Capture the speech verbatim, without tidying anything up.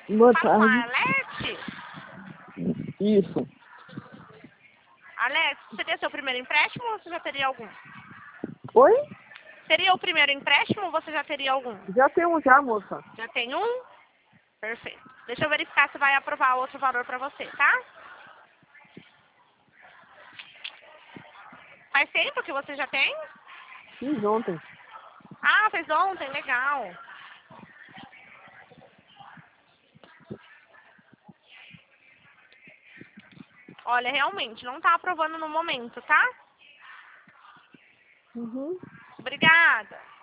Boa Fala com a tarde. Alex. Isso. Alex, seria seu primeiro empréstimo ou você já teria algum? Oi? Seria o primeiro empréstimo ou você já teria algum? Já tem um já, moça. Já tem um? Perfeito. Deixa eu verificar se vai aprovar outro valor para você, tá? Faz tempo que você já tem? Fiz ontem. Ah, fez ontem, legal. Olha, realmente, não tá aprovando no momento, tá? Uhum. Obrigada.